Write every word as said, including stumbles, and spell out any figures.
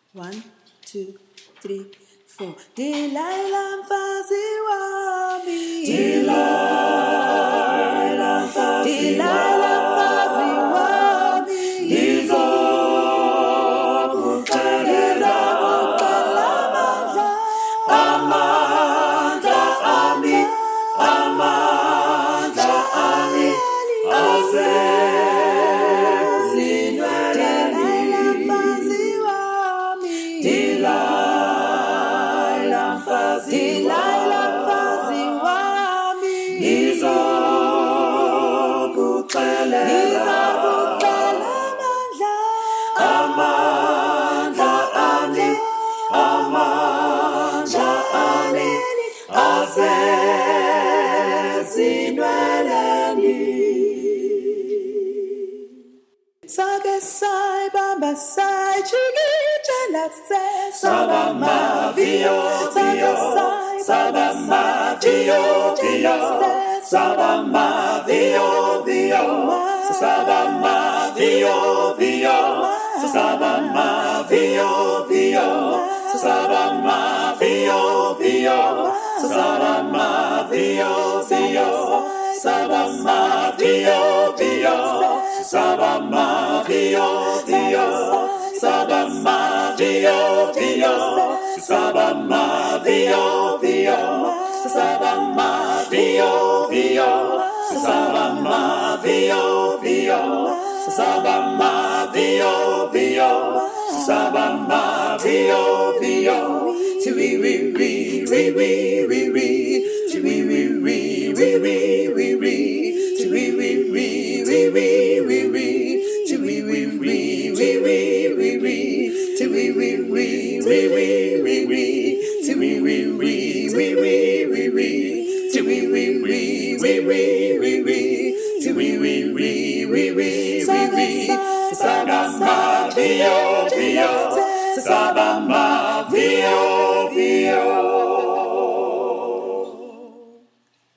One, two, three, four. Delilah mfazi wami, Delilah mfazi Delilah mfazi wami, ngizokucelela amandla, amandla ami, amandla ami, asezinweleni. Delilah mfazi wami, ngizokucelela amandla, ami, amandla ami, asezinweleni. Sake sayibamba sayijikijela se Sabama vio vio, Sabama vio vio, Sabama vio vio, Sabama vio vio, Sabama vio vio, Sabama vio vio, Sabama vio vio, Sabama vio vio, Sabama vio vio, Sabama vio vio, Sabama vio vio, Sabama vio vio, Sabama vio vio, Sabama vio vio, Sabama vio vio, we we we we we we we, we we we we we we we, we we we we we we we, we we we we we we we, till we we we we we we we, till we we we we we we we, till we we we we we we we, till we we we we we we we. Sabama vio vio, Sabama vio vio.